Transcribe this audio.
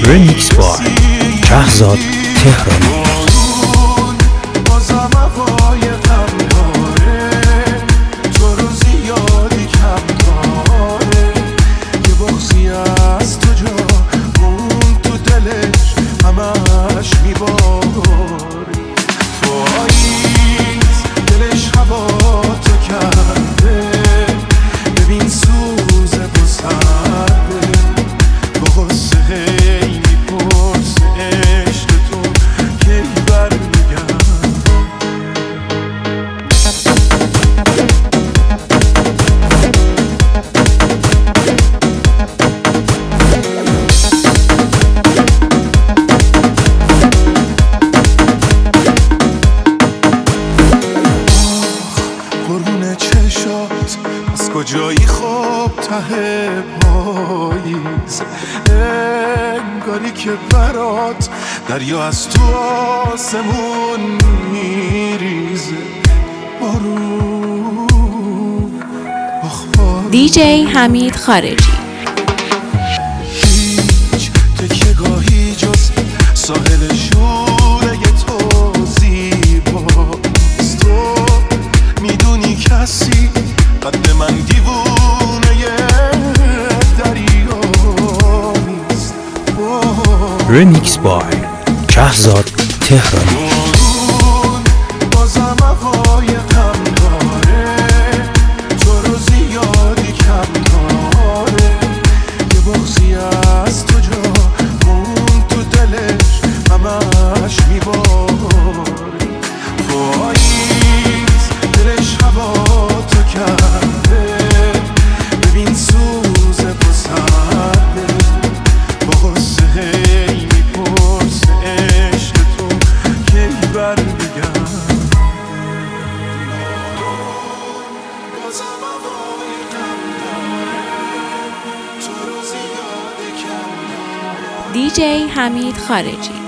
رمیکس بای شهرزاد تهرانی. از کجایی خواب ته پاییز، انگاری که برات دریا از تو آسمون میریزه. بارون دیجی حمید خارجی. هیچ تکیه‌گاهی جز ساحل شوره تو زیباست. تو میدونی کسی قد من دیوونه دریا نیست. رمیکس بای شهرزاد تهرانی. بازم هوای غم داره، تو رو زیادی کم داره. یه بغضی از تو جا مون تو دلش همش میباره. پاییز دلش هوا تو کرده، ببین سوز بسرده. با غصه هی میپرسه عشق تو کی برمیگرد. بازم هوای غم داره، تو رو زیادی کم داره. دیجی حمید خارجی.